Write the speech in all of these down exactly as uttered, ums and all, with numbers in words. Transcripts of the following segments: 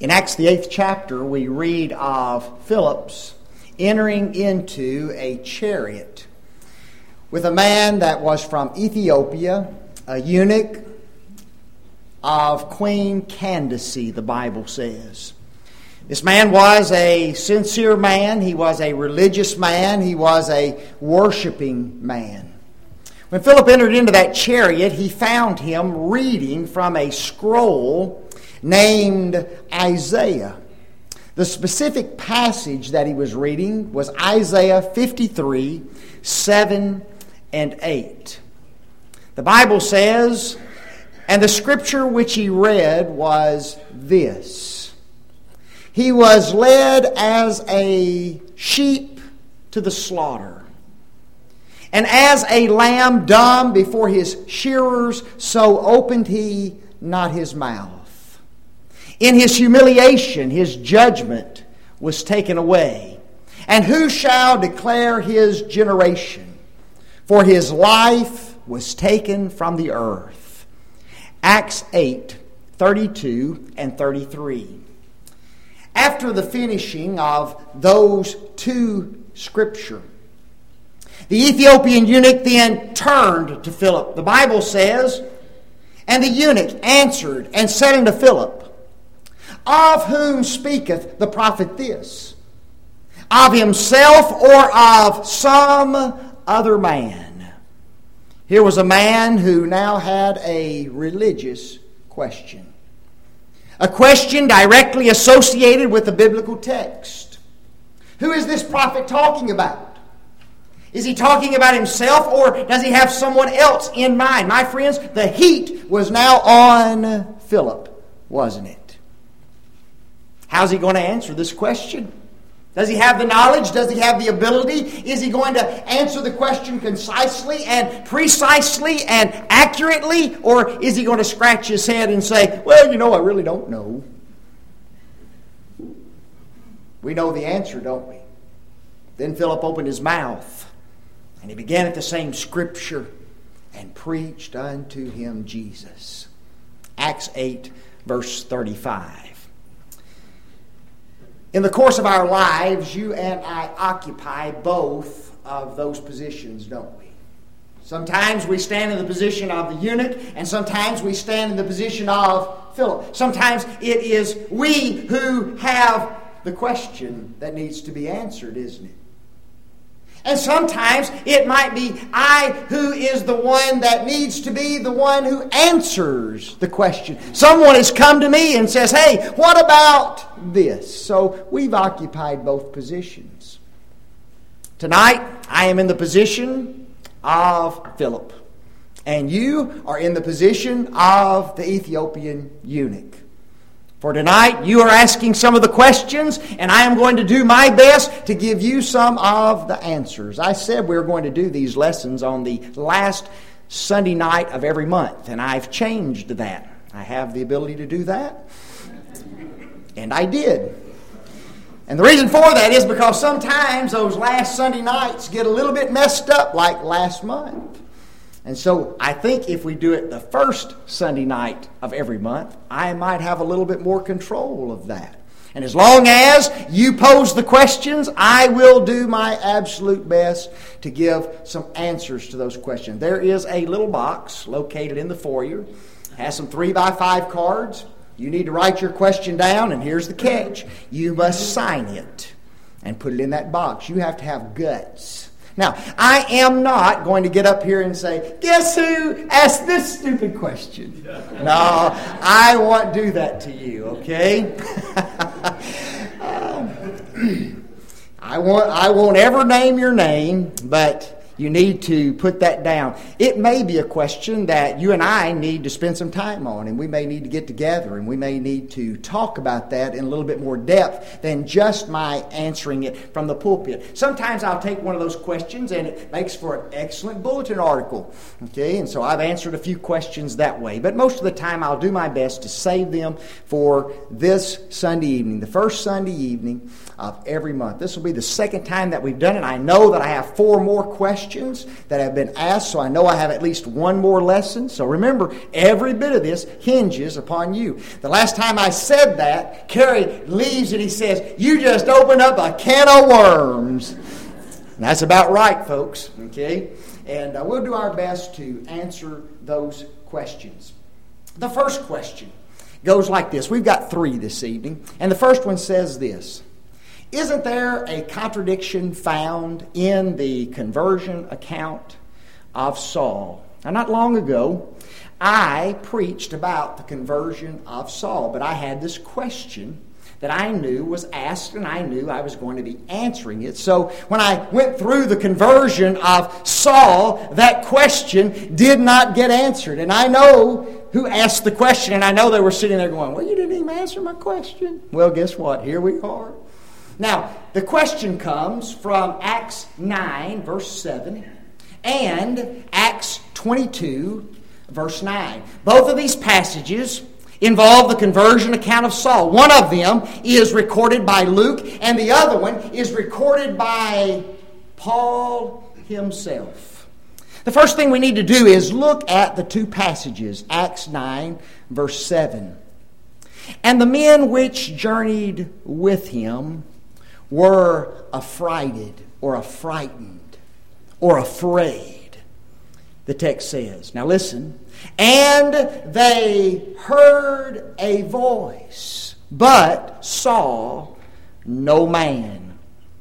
In Acts the eighth chapter, we read of Philip's entering into a chariot with a man that was from Ethiopia, a eunuch of Queen Candace, the Bible says. This man was a sincere man. He was a religious man. He was a worshiping man. When Philip entered into that chariot, he found him reading from a scroll named Isaiah. The specific passage that he was reading was Isaiah fifty-three, seven and eight. The Bible says, "And the scripture which he read was this: He was led as a sheep to the slaughter, and as a lamb dumb before his shearers, so opened he not his mouth. In his humiliation, his judgment was taken away. And who shall declare his generation? For his life was taken from the earth." Acts eight, thirty-two and thirty-three. After the finishing of those two scripture, the Ethiopian eunuch then turned to Philip. The Bible says, "And the eunuch answered and said unto Philip, Of whom speaketh the prophet this? Of himself or of some other man?" Here was a man who now had a religious question. A question directly associated with the biblical text. Who is this prophet talking about? Is he talking about himself, or does he have someone else in mind? My friends, the heat was now on Philip, wasn't it? How's he going to answer this question? Does he have the knowledge? Does he have the ability? Is he going to answer the question concisely and precisely and accurately? Or is he going to scratch his head and say, "Well, you know, I really don't know"? We know the answer, don't we? Then Philip opened his mouth, and he began at the same scripture and preached unto him Jesus. Acts eight, verse thirty-five. In the course of our lives, you and I occupy both of those positions, don't we? Sometimes we stand in the position of the eunuch, and sometimes we stand in the position of Philip. Sometimes it is we who have the question that needs to be answered, isn't it? And sometimes it might be I who is the one that needs to be the one who answers the question. Someone has come to me and says, "Hey, what about this?" So we've occupied both positions. Tonight, I am in the position of Philip. And you are in the position of the Ethiopian eunuch. For tonight, you are asking some of the questions, and I am going to do my best to give you some of the answers. I said we were going to do these lessons on the last Sunday night of every month, and I've changed that. I have the ability to do that, and I did. And the reason for that is because sometimes those last Sunday nights get a little bit messed up like last month. And so I think if we do it the first Sunday night of every month, I might have a little bit more control of that. And as long as you pose the questions, I will do my absolute best to give some answers to those questions. There is a little box located in the foyer. It has some three by five cards. You need to write your question down, and here's the catch. You must sign it and put it in that box. You have to have guts. Now, I am not going to get up here and say, "Guess who asked this stupid question?" No, I won't do that to you, okay? um, I won't, I won't ever name your name, but you need to put that down. It may be a question that you and I need to spend some time on, and we may need to get together, and we may need to talk about that in a little bit more depth than just my answering it from the pulpit. Sometimes I'll take one of those questions, and it makes for an excellent bulletin article. Okay, and so I've answered a few questions that way. But most of the time I'll do my best to save them for this Sunday evening, the first Sunday evening of every month. This will be the second time that we've done it. I know that I have four more questions questions that have been asked, so I know I have at least one more lesson. So remember, every bit of this hinges upon you. The last time I said that, Kerry leaves and he says, "You just opened up a can of worms." And that's about right, folks. Okay? And uh, we'll do our best to answer those questions. The first question goes like this. We've got three this evening. And the first one says this: isn't there a contradiction found in the conversion account of Saul? Now, not long ago, I preached about the conversion of Saul, but I had this question that I knew was asked, and I knew I was going to be answering it. So when I went through the conversion of Saul, that question did not get answered. And I know who asked the question, and I know they were sitting there going, "Well, you didn't even answer my question." Well, guess what? Here we are. Now, the question comes from Acts nine, verse seven, and Acts twenty-two, verse nine. Both of these passages involve the conversion account of Saul. One of them is recorded by Luke, and the other one is recorded by Paul himself. The first thing we need to do is look at the two passages, Acts nine, verse seven. "And the men which journeyed with him were affrighted," or affrighted, or afraid, the text says. Now listen. "And they heard a voice, but saw no man."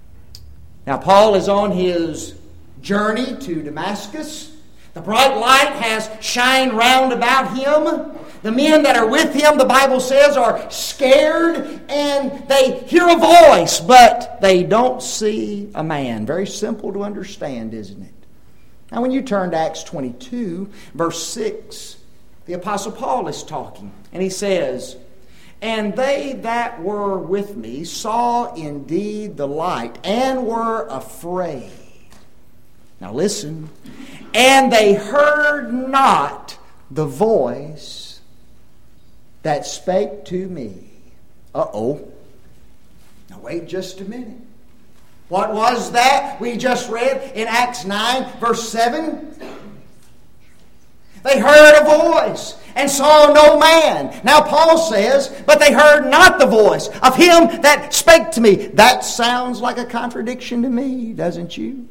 Now Paul is on his journey to Damascus. The bright light has shined round about him. The men that are with him, the Bible says, are scared, and they hear a voice, but they don't see a man. Very simple to understand, isn't it? Now, when you turn to Acts twenty-two, verse six, the Apostle Paul is talking, and he says, "And they that were with me saw indeed the light, and were afraid." Now listen. "And they heard not the voice that spake to me." Uh-oh. Now wait just a minute. What was that we just read in Acts nine, verse seven? They heard a voice and saw no man. Now Paul says, "But they heard not the voice of him that spake to me." That sounds like a contradiction to me, doesn't you?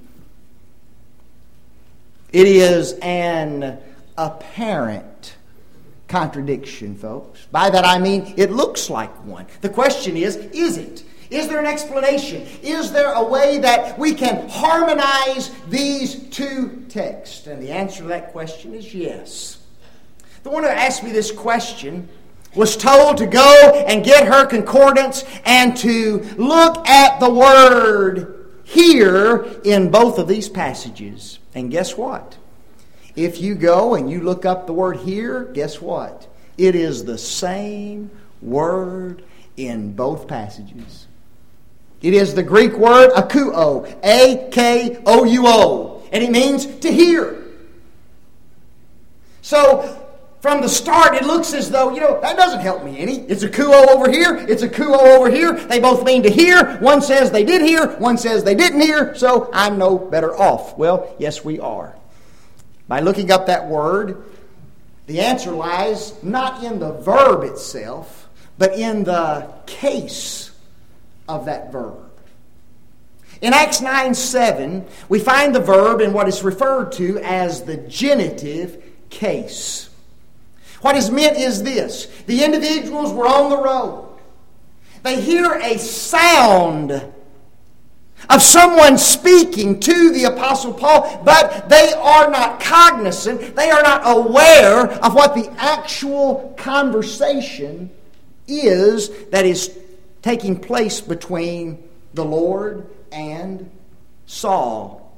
It is an apparent contradiction, folks. By that I mean it looks like one. The question is, is it? Is there an explanation? Is there a way that we can harmonize these two texts? And the answer to that question is yes. The one who asked me this question was told to go and get her concordance and to look at the word "here" in both of these passages. And guess what? If you go and you look up the word "here," guess what? It is the same word in both passages. It is the Greek word akouo, A K O U O, and it means to hear. So, from the start, it looks as though, you know, that doesn't help me any. It's akouo over here, it's akouo over here. They both mean to hear. One says they did hear, one says they didn't hear, so I'm no better off. Well, yes, we are. By looking up that word, the answer lies not in the verb itself, but in the case of that verb. In Acts nine seven, we find the verb in what is referred to as the genitive case. What is meant is this: the individuals were on the road. They hear a sound of someone speaking to the Apostle Paul, but they are not cognizant, they are not aware of what the actual conversation is that is taking place between the Lord and Saul.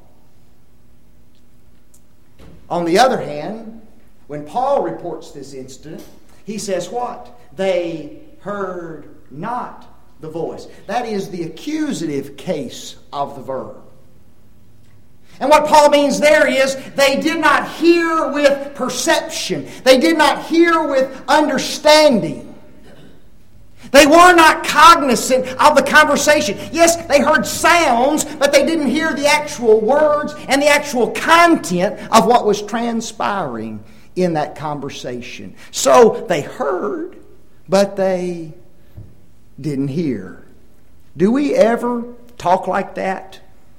On the other hand, when Paul reports this incident, he says what? They heard not the voice. That is the accusative case of the verb. And what Paul means there is they did not hear with perception. They did not hear with understanding. They were not cognizant of the conversation. Yes, they heard sounds, but they didn't hear the actual words and the actual content of what was transpiring in that conversation. So they heard, but they didn't hear. Do we ever talk like that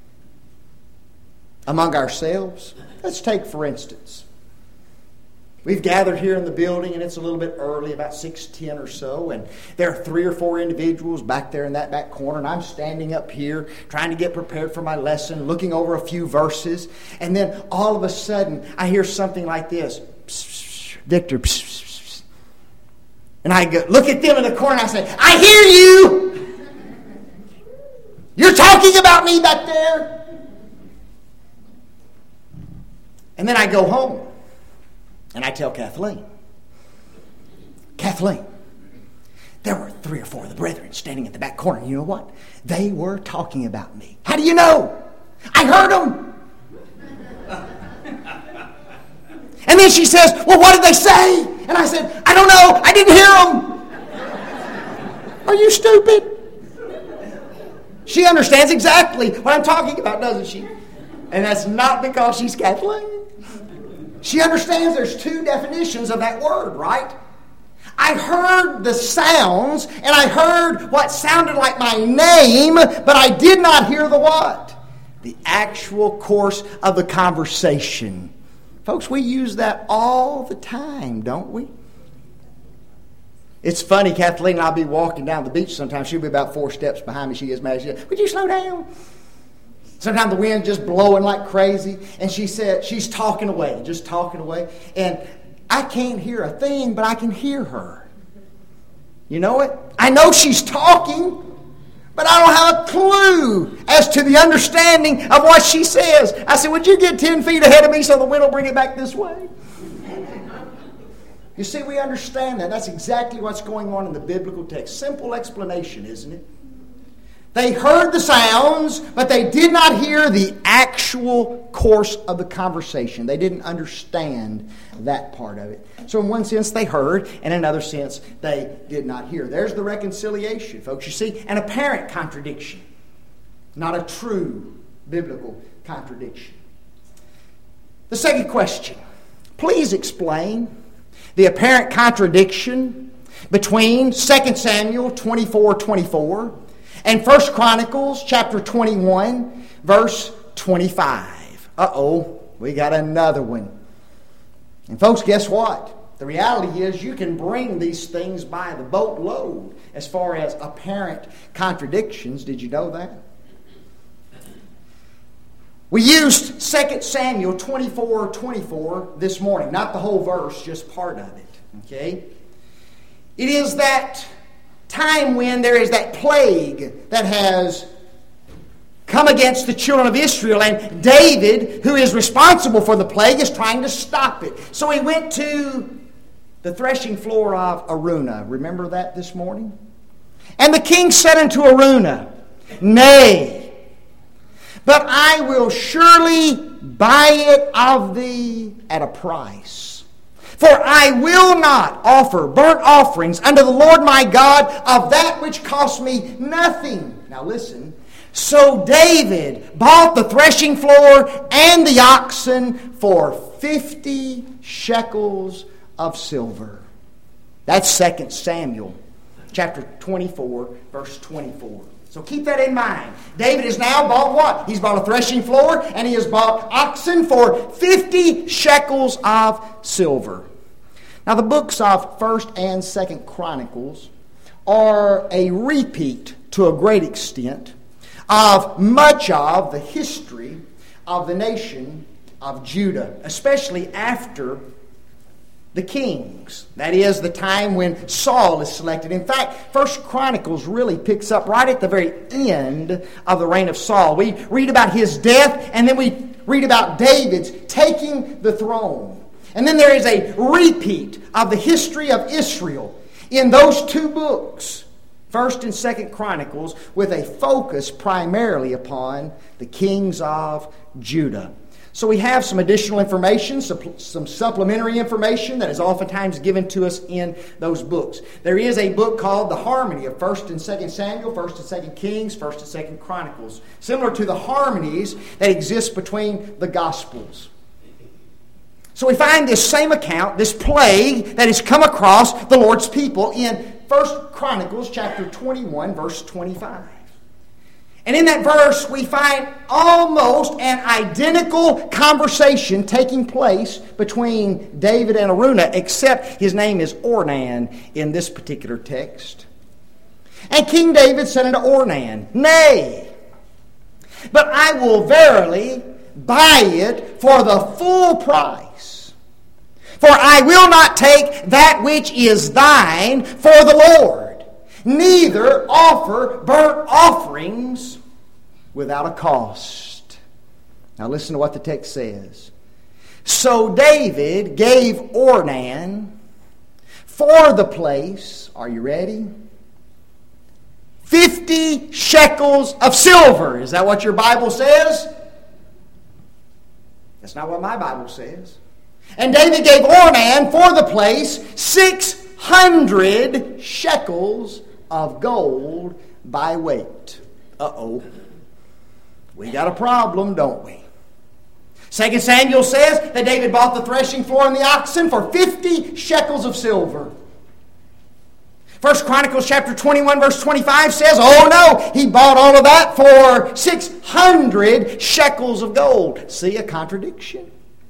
among ourselves? Let's take, for instance, we've gathered here in the building, and it's a little bit early, about six ten or so, and there are three or four individuals back there in that back corner, and I'm standing up here trying to get prepared for my lesson, looking over a few verses, and then all of a sudden I hear something like this, psst, psst, Victor, psst, psst, psst. And I go, look at them in the corner, and I say, I hear you! You're talking about me back there? And then I go home. And I tell Kathleen, Kathleen, there were three or four of the brethren standing at the back corner. You know what? They were talking about me. How do you know? I heard them. And then she says, well, what did they say? And I said, I don't know. I didn't hear them. Are you stupid? She understands exactly what I'm talking about, doesn't she? And that's not because she's Kathleen. She understands there's two definitions of that word, right? I heard the sounds, and I heard what sounded like my name, but I did not hear the what? The actual course of the conversation. Folks, we use that all the time, don't we? It's funny, Kathleen and I'll be walking down the beach sometimes. She'll be about four steps behind me. She gets mad. She says, would you slow down? Sometimes the wind's just blowing like crazy. And she said, she's talking away, just talking away. And I can't hear a thing, but I can hear her. You know it? I know she's talking, but I don't have a clue as to the understanding of what she says. I said, would you get ten feet ahead of me so the wind will bring it back this way? You see, we understand that. That's exactly what's going on in the biblical text. Simple explanation, isn't it? They heard the sounds, but they did not hear the actual course of the conversation. They didn't understand that part of it. So in one sense, they heard, and in another sense, they did not hear. There's the reconciliation, folks. You see, an apparent contradiction, not a true biblical contradiction. The second question, please explain the apparent contradiction between Second Samuel twenty-four twenty-four and First Chronicles chapter twenty-one, verse twenty-five. Uh-oh, we got another one. And folks, guess what? The reality is you can bring these things by the boatload as far as apparent contradictions. Did you know that? We used Second Samuel twenty-four twenty-four this morning. Not the whole verse, just part of it. Okay? It is that time when there is that plague that has come against the children of Israel, and David, who is responsible for the plague, is trying to stop it. So he went to the threshing floor of Araunah. Remember that this morning? And the king said unto Araunah, Nay, but I will surely buy it of thee at a price. For I will not offer burnt offerings unto the Lord my God of that which cost me nothing. Now listen. So David bought the threshing floor and the oxen for fifty shekels of silver. That's Second Samuel chapter twenty-four, verse twenty-four. So keep that in mind. David has now bought what? He's bought a threshing floor, and he has bought oxen for fifty shekels of silver. Now the books of First and Second Chronicles are a repeat to a great extent of much of the history of the nation of Judah, especially after the kings. That is the time when Saul is selected. In fact, First Chronicles really picks up right at the very end of the reign of Saul. We read about his death, and then we read about David's taking the throne. And then there is a repeat of the history of Israel in those two books, First and Second Chronicles, with a focus primarily upon the kings of Judah. So we have some additional information, some supplementary information that is oftentimes given to us in those books. There is a book called The Harmony of First and Second Samuel, First and Second Kings, First and Second Chronicles, similar to the harmonies that exist between the Gospels. So we find this same account, this plague that has come across the Lord's people in First Chronicles chapter twenty-one, verse twenty-five. And in that verse, we find almost an identical conversation taking place between David and Araunah, except his name is Ornan in this particular text. And King David said unto Ornan, Nay, but I will verily buy it for the full price. For I will not take that which is thine for the Lord, neither offer burnt offerings without a cost. Now listen to what the text says. So David gave Ornan for the place, are you ready? Fifty shekels of silver. Is that what your Bible says? That's not what my Bible says. And David gave Ornan for the place six hundred shekels of gold by weight. Uh-oh. We got a problem, don't we? Second Samuel says that David bought the threshing floor and the oxen for fifty shekels of silver. First Chronicles chapter twenty-one verse twenty-five says, oh no, he bought all of that for six hundred shekels of gold. See, a contradiction.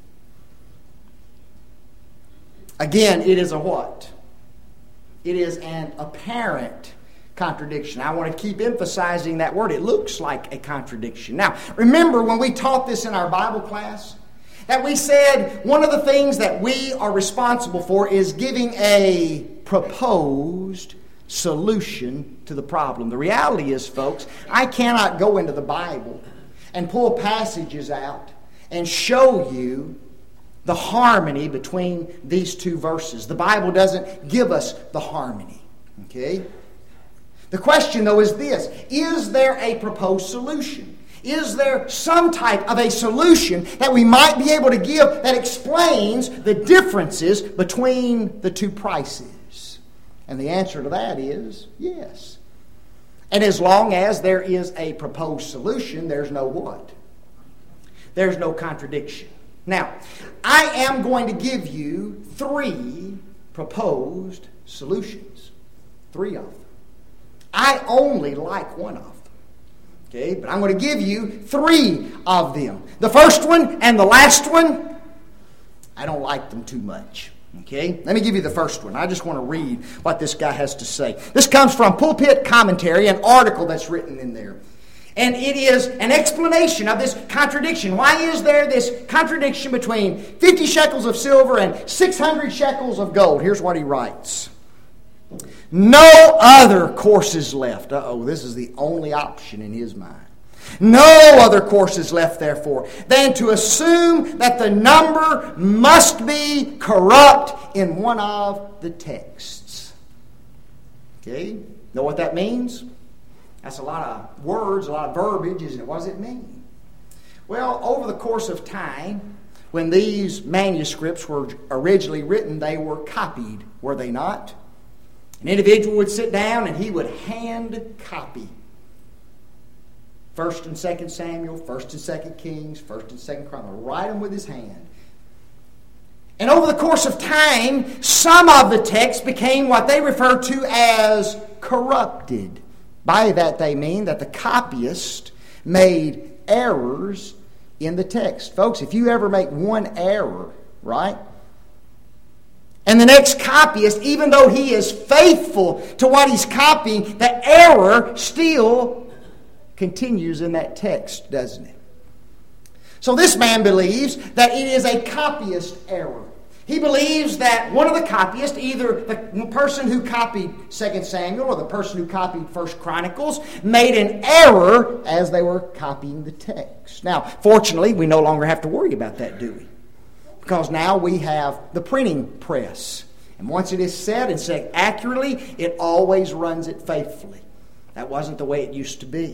Again, it is a what? It is an apparent contradiction. I want to keep emphasizing that word. It looks like a contradiction. Now, remember when we taught this in our Bible class, that we said one of the things that we are responsible for is giving a proposed solution to the problem. The reality is, folks, I cannot go into the Bible and pull passages out and show you the harmony between these two verses. The Bible doesn't give us the harmony. Okay? The question, though, is this. Is there a proposed solution? Is there some type of a solution that we might be able to give that explains the differences between the two prices? And the answer to that is yes. And as long as there is a proposed solution, there's no what? There's no contradiction. Now, I am going to give you three proposed solutions. Three of them. I only like one of them. Okay, but I'm going to give you three of them. The first one and the last one, I don't like them too much. Okay, let me give you the first one. I just want to read what this guy has to say. This comes from Pulpit Commentary, an article that's written in there. And it is an explanation of this contradiction. Why is there this contradiction between fifty shekels of silver and six hundred shekels of gold? Here's what he writes. No other course is left. Uh-oh, this is the only option in his mind. No other course is left, therefore, than to assume that the number must be corrupt in one of the texts. Okay? Know what that means? That's a lot of words, a lot of verbiage, isn't it? What does it mean? Well, over the course of time, when these manuscripts were originally written, they were copied, were they not? An individual would sit down and he would hand copy First and Second Samuel, First and Second Kings, First and Second Chronicles. Write them with his hand. And over the course of time, some of the texts became what they refer to as corrupted. By that they mean that the copyist made errors in the text. Folks, if you ever make one error, right? And the next copyist, even though he is faithful to what he's copying, the error still continues in that text, doesn't it? So this man believes that it is a copyist error. He believes that one of the copyists, either the person who copied Second Samuel or the person who copied First Chronicles, made an error as they were copying the text. Now, fortunately, we no longer have to worry about that, do we? Because now we have the printing press. And once it is said and said accurately, it always runs it faithfully. That wasn't the way it used to be.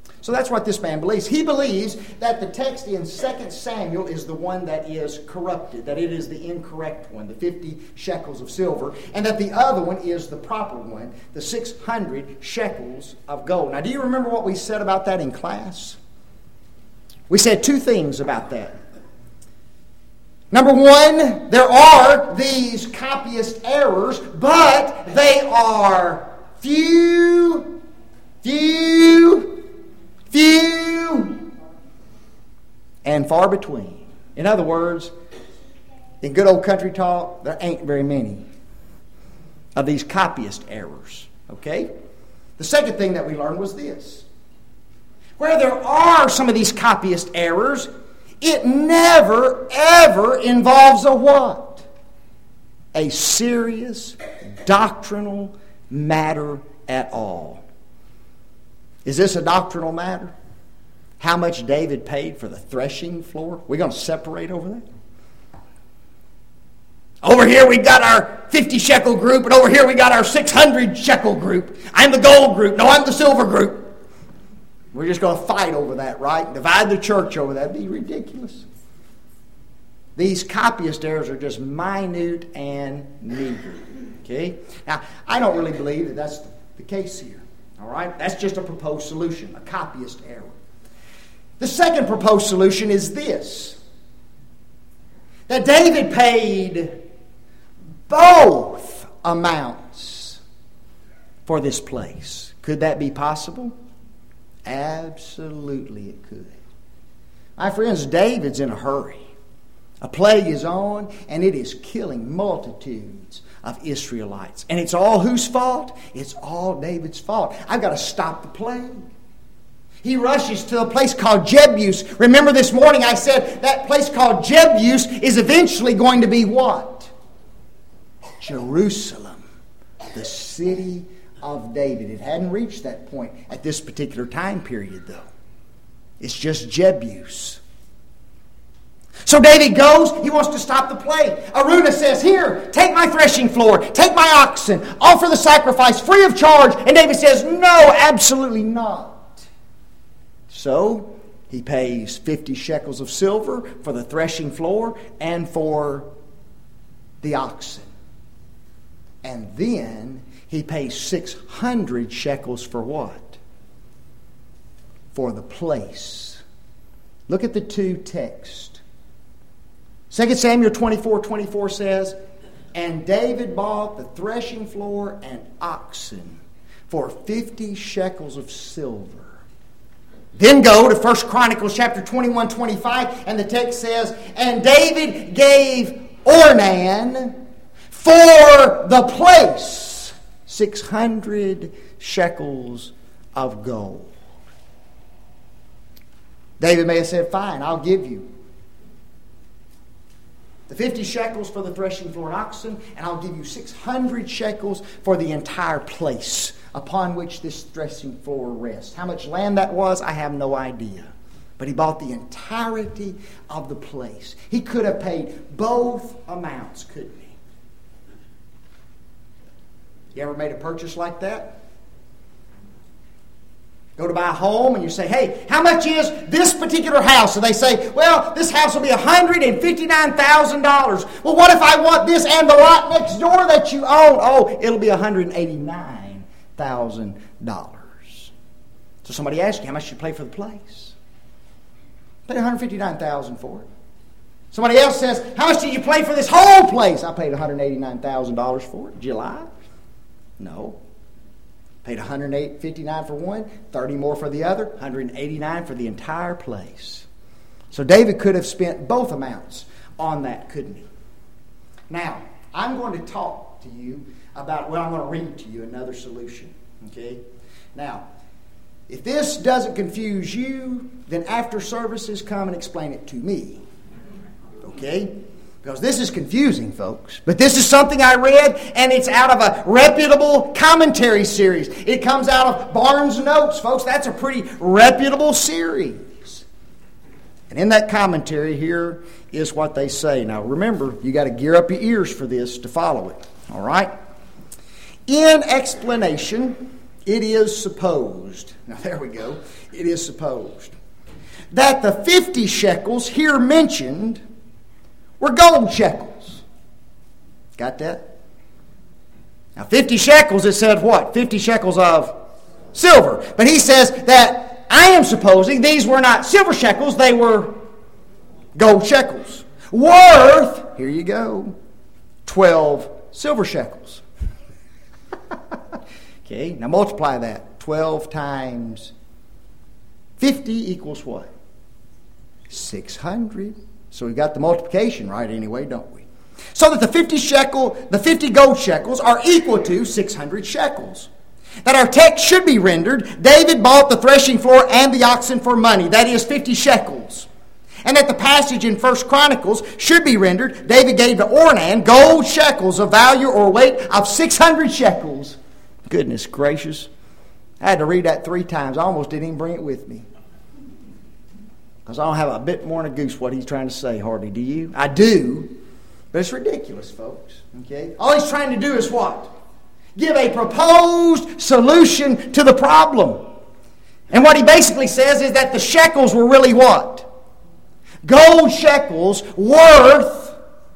So that's what this man believes. He believes that the text in Second Samuel is the one that is corrupted, that it is the incorrect one, the fifty shekels of silver, and that the other one is the proper one, the six hundred shekels of gold. Now, do you remember what we said about that in class? We said two things about that. Number one, there are these copyist errors, but they are few, few, few, and far between. In other words, in good old country talk, there ain't very many of these copyist errors. Okay? The second thing that we learned was this. Where there are some of these copyist errors, it never, ever involves a what? A serious doctrinal matter at all. Is this a doctrinal matter? How much David paid for the threshing floor? We're going to separate over that? Over here we got our fifty shekel group, and over here we got our six hundred shekel group. I'm the gold group. No, I'm the silver group. We're just going to fight over that, right? Divide the church over that. That'd be ridiculous. These copyist errors are just minute and meager. Okay? Now, I don't really believe that that's the case here. All right? That's just a proposed solution, a copyist error. The second proposed solution is this. That David paid both amounts for this place. Could that be possible? Absolutely it could. My friends, David's in a hurry. A plague is on, and it is killing multitudes of Israelites. And it's all whose fault? It's all David's fault. I've got to stop the plague. He rushes to a place called Jebus. Remember this morning I said that place called Jebus is eventually going to be what? Jerusalem, the city of David. It hadn't reached that point at this particular time period, though. It's just Jebus. So David goes, he wants to stop the plague. Araunah says, here, take my threshing floor, take my oxen, offer the sacrifice free of charge. And David says, no, absolutely not. So he pays fifty shekels of silver for the threshing floor and for the oxen. And then he pays six hundred shekels for what? For the place. Look at the two texts. Second Samuel twenty-four twenty-four says, and David bought the threshing floor and oxen for fifty shekels of silver. Then go to First Chronicles chapter twenty-one twenty-five, and the text says, and David gave Ornan for the place six hundred shekels of gold. David may have said, fine, I'll give you the fifty shekels for the threshing floor and oxen, and I'll give you six hundred shekels for the entire place upon which this threshing floor rests. How much land that was, I have no idea. But he bought the entirety of the place. He could have paid both amounts, couldn't he? You ever made a purchase like that? Go to buy a home and you say, hey, how much is this particular house? And they say, well, this house will be one hundred fifty-nine thousand dollars. Well, what if I want this and the lot next door that you own? Oh, it'll be one hundred eighty-nine thousand dollars. So somebody asks you, how much did you pay for the place? I paid one hundred fifty-nine thousand dollars for it. Somebody else says, how much did you pay for this whole place? I paid one hundred eighty-nine thousand dollars for it. Did you lie? No. Paid one hundred fifty-nine for one, thirty more for the other, one hundred eighty-nine for the entire place. So David could have spent both amounts on that, couldn't he? Now, I'm going to talk to you about, well, I'm going to read to you another solution. Okay? Now, if this doesn't confuse you, then after services, come and explain it to me. Okay? Because this is confusing, folks. But this is something I read, and it's out of a reputable commentary series. It comes out of Barnes Notes, folks. That's a pretty reputable series. And in that commentary here is what they say. Now, remember, you got to gear up your ears for this to follow it. All right? In explanation, it is supposed, now there we go, it is supposed, that the fifty shekels here mentioned were gold shekels. Got that? Now fifty shekels, it said what? fifty shekels of silver. But he says that I am supposing these were not silver shekels, they were gold shekels. Worth, here you go, twelve silver shekels. Okay, now multiply that. twelve times fifty equals what? six hundred. So we got the multiplication right anyway, don't we? So that the fifty shekel, the fifty gold shekels are equal to six hundred shekels. That our text should be rendered, David bought the threshing floor and the oxen for money. That is fifty shekels. And that the passage in First Chronicles should be rendered, David gave to Ornan gold shekels of value or weight of six hundred shekels. Goodness gracious. I had to read that three times. I almost didn't even bring it with me. Because I don't have a bit more than a goose what he's trying to say, hardly. Do you? I do. But it's ridiculous, folks. Okay? All he's trying to do is what? Give a proposed solution to the problem. And what he basically says is that the shekels were really what? Gold shekels worth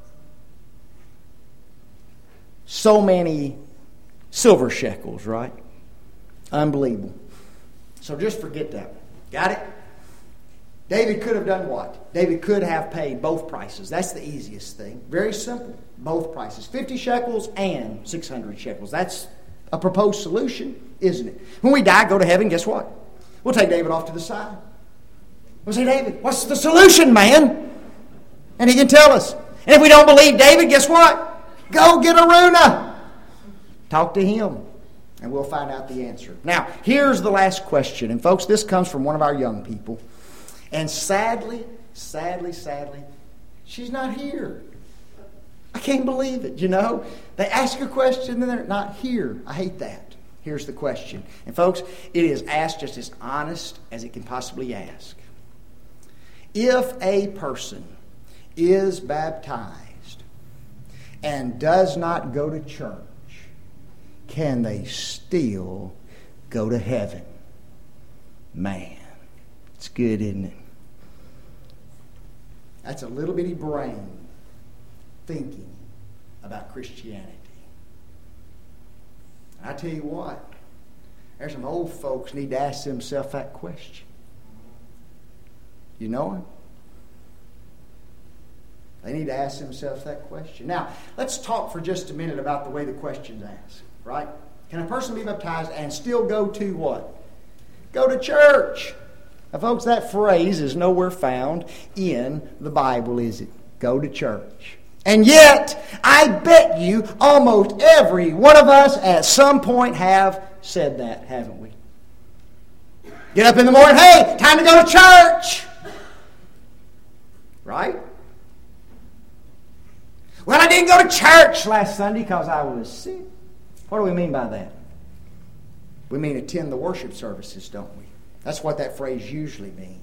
so many silver shekels, right? Unbelievable. So just forget that. Got it? David could have done what? David could have paid both prices. That's the easiest thing. Very simple. Both prices. fifty shekels and six hundred shekels. That's a proposed solution, isn't it? When we die, go to heaven, guess what? We'll take David off to the side. We'll say, David, what's the solution, man? And he can tell us. And if we don't believe David, guess what? Go get Araunah. Talk to him. And we'll find out the answer. Now, here's the last question. And folks, this comes from one of our young people. And sadly, sadly, sadly, she's not here. I can't believe it, you know. They ask a question and they're not here. I hate that. Here's the question. And folks, it is asked just as honest as it can possibly ask. If a person is baptized and does not go to church, can they still go to heaven? Man, it's good, isn't it? That's a little bitty brain thinking about Christianity. And I tell you what, there's some old folks need to ask themselves that question. You know him? They need to ask themselves that question. Now, let's talk for just a minute about the way the question's asked. Right? Can a person be baptized and still go to what? Go to church. Now, folks, that phrase is nowhere found in the Bible, is it? Go to church. And yet, I bet you almost every one of us at some point have said that, haven't we? Get up in the morning, hey, time to go to church. Right? Well, I didn't go to church last Sunday because I was sick. What do we mean by that? We mean attend the worship services, don't we? That's what that phrase usually means.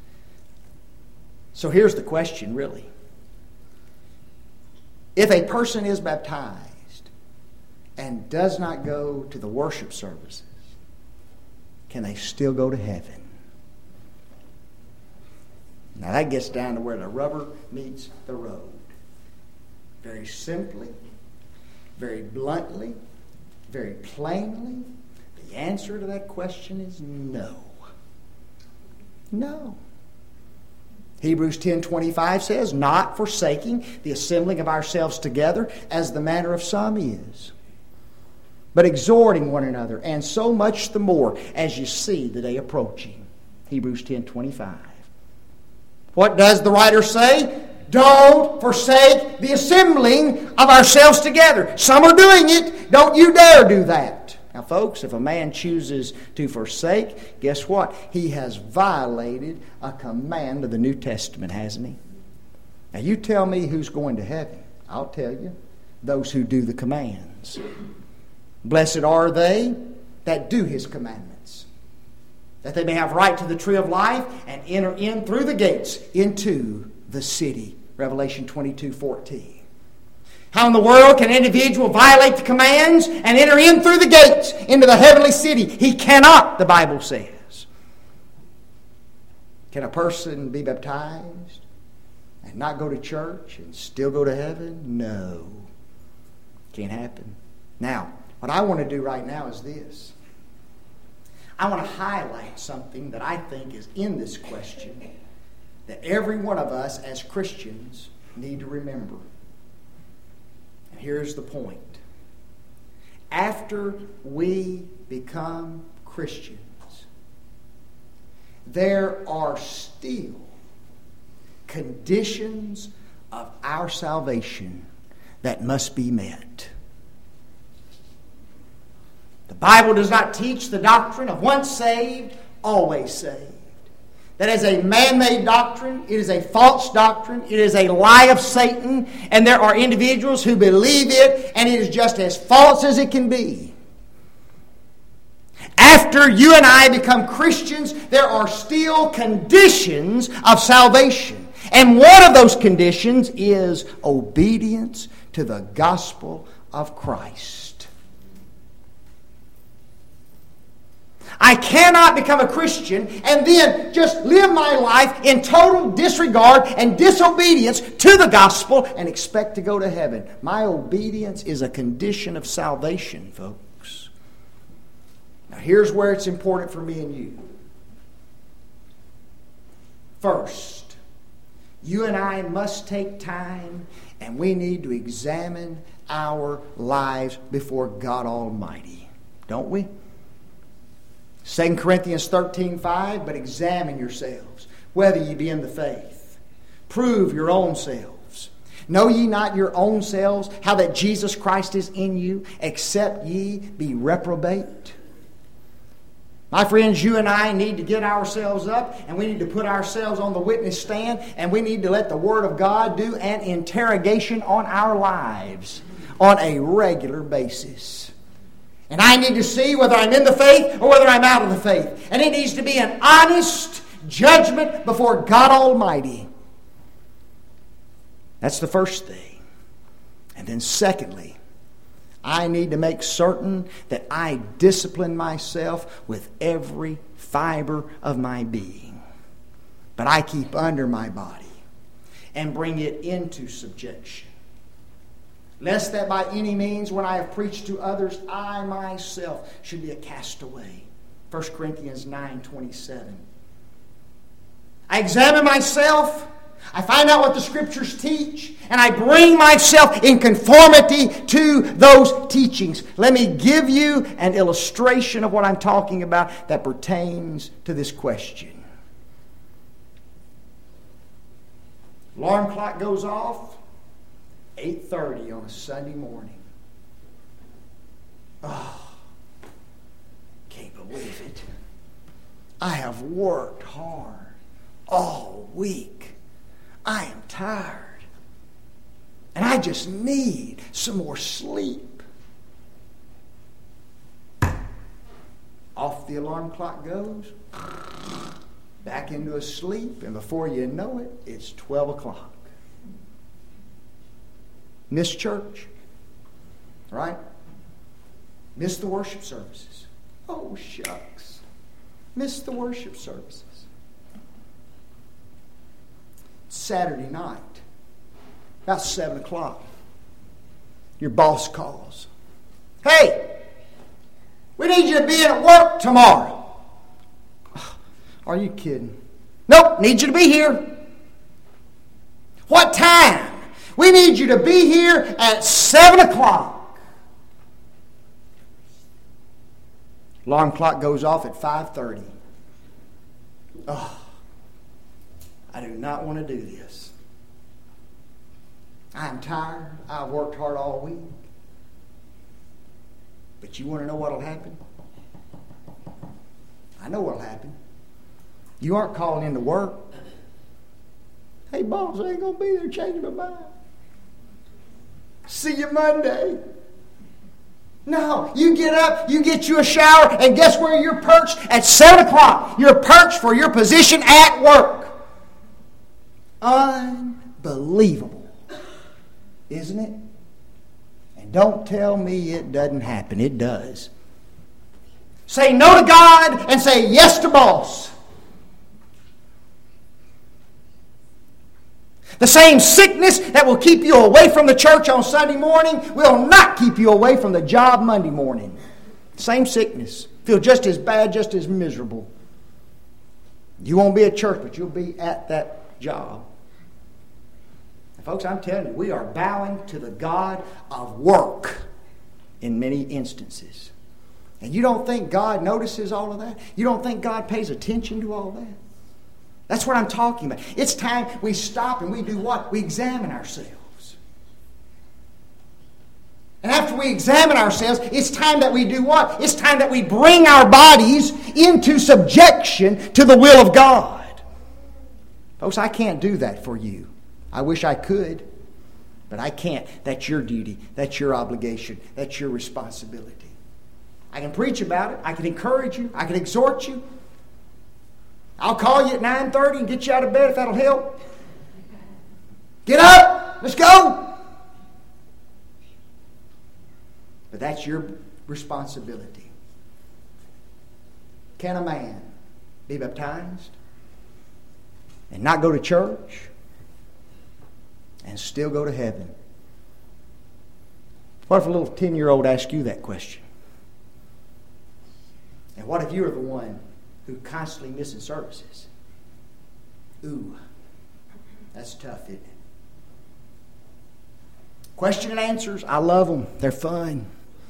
So here's the question, really. If a person is baptized and does not go to the worship services, can they still go to heaven? Now that gets down to where the rubber meets the road. Very simply, very bluntly, very plainly, the answer to that question is no. No. Hebrews ten twenty-five says, not forsaking the assembling of ourselves together as the manner of some is, but exhorting one another, and so much the more as you see the day approaching. Hebrews ten twenty-five. What does the writer say? Don't forsake the assembling of ourselves together. Some are doing it. Don't you dare do that. Now, folks, if a man chooses to forsake, guess what? He has violated a command of the New Testament, hasn't he? Now, you tell me who's going to heaven. I'll tell you. Those who do the commands. Blessed are they that do his commandments, that they may have right to the tree of life and enter in through the gates into the city. Revelation twenty-two fourteen. How in the world can an individual violate the commands and enter in through the gates into the heavenly city? He cannot, the Bible says. Can a person be baptized and not go to church and still go to heaven? No. Can't happen. Now, what I want to do right now is this. I want to highlight something that I think is in this question that every one of us as Christians need to remember. And here's the point. After we become Christians, there are still conditions of our salvation that must be met. The Bible does not teach the doctrine of once saved, always saved. That is a man-made doctrine. It is a false doctrine. It is a lie of Satan. And there are individuals who believe it, and it is just as false as it can be. After you and I become Christians, there are still conditions of salvation. And one of those conditions is obedience to the gospel of Christ. I cannot become a Christian and then just live my life in total disregard and disobedience to the gospel and expect to go to heaven. My obedience is a condition of salvation, folks. Now here's where it's important for me and you. First, you and I must take time and we need to examine our lives before God Almighty. Don't we? Second Corinthians thirteen five, but examine yourselves, whether ye be in the faith. Prove your own selves. Know ye not your own selves, how that Jesus Christ is in you, except ye be reprobate? My friends, you and I need to get ourselves up, and we need to put ourselves on the witness stand, and we need to let the Word of God do an interrogation on our lives on a regular basis. And I need to see whether I'm in the faith or whether I'm out of the faith. And it needs to be an honest judgment before God Almighty. That's the first thing. And then secondly, I need to make certain that I discipline myself with every fiber of my being. But I keep under my body and bring it into subjection. Lest that by any means, when I have preached to others, I myself should be a castaway. First Corinthians nine twenty-seven. I examine myself, I find out what the Scriptures teach, and I bring myself in conformity to those teachings. Let me give you an illustration of what I'm talking about that pertains to this question. Alarm clock goes off. eight thirty on a Sunday morning. Oh, can't believe it. I have worked hard all week. I am tired. And I just need some more sleep. Off the alarm clock goes. Back into a sleep. And before you know it, it's twelve o'clock. Miss church, right? Miss the worship services. Oh, shucks. Miss the worship services. Saturday night, about seven o'clock, your boss calls. Hey, we need you to be in at work tomorrow. Are you kidding? Nope, need you to be here. What time? We need you to be here at seven o'clock. Alarm clock goes off at five thirty. Oh, I do not want to do this. I'm tired. I've worked hard all week. But you want to know what will happen? I know what will happen. You aren't calling in to work. Hey, boss, I ain't going to be there. Change my mind. See you Monday. No, you get up, you get you a shower, and guess where you're perched? At seven o'clock. You're perched for your position at work. Unbelievable. Isn't it? Don't tell me it doesn't happen. It does. Say no to God and say yes to boss. The same sickness that will keep you away from the church on Sunday morning will not keep you away from the job Monday morning. Same sickness. Feel just as bad, just as miserable. You won't be at church, but you'll be at that job. And folks, I'm telling you, we are bowing to the God of work in many instances. And you don't think God notices all of that? You don't think God pays attention to all that? That's what I'm talking about. It's time we stop and we do what? We examine ourselves. And after we examine ourselves, it's time that we do what? It's time that we bring our bodies into subjection to the will of God. Folks, I can't do that for you. I wish I could, but I can't. That's your duty. That's your obligation. That's your responsibility. I can preach about it. I can encourage you. I can exhort you. I'll call you at nine thirty and get you out of bed if that'll help. Get up. Let's go. But that's your responsibility. Can a man be baptized and not go to church and still go to heaven? What if a little ten-year-old asked you that question? And what if you were the one who constantly missing services? Ooh, that's tough, isn't it? Question and answers, I love them. They're fun.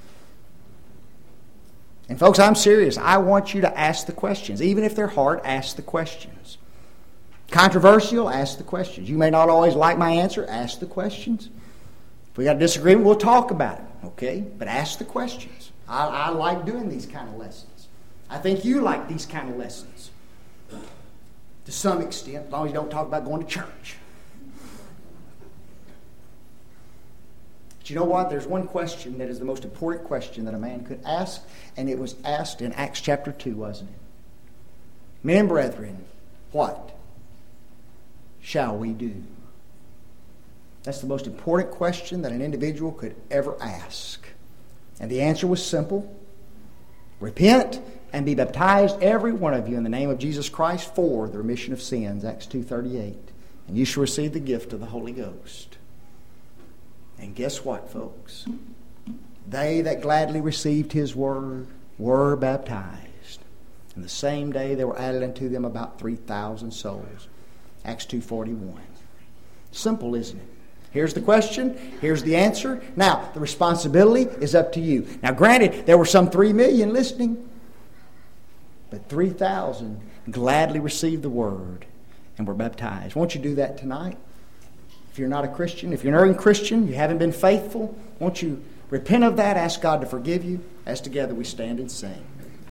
And folks, I'm serious. I want you to ask the questions. Even if they're hard, ask the questions. Controversial, ask the questions. You may not always like my answer. Ask the questions. If we got a disagreement, we'll talk about it. Okay? But ask the questions. I, I like doing these kind of lessons. I think you like these kind of lessons. To some extent, as long as you don't talk about going to church. But you know what? There's one question that is the most important question that a man could ask, and it was asked in Acts chapter two, wasn't it? Men and brethren, what shall we do? That's the most important question that an individual could ever ask. And the answer was simple. Repent and be baptized, every one of you, in the name of Jesus Christ for the remission of sins, Acts two thirty-eight. And you shall receive the gift of the Holy Ghost. And guess what, folks? They that gladly received His word were baptized. And the same day there were added unto them about three thousand souls. Acts two forty-one. Simple, isn't it? Here's the question. Here's the answer. Now, the responsibility is up to you. Now, granted, there were some three million listening. But three thousand gladly received the word and were baptized. Won't you do that tonight? If you're not a Christian, if you're not a Christian, you haven't been faithful, won't you repent of that, ask God to forgive you, as together we stand and sing.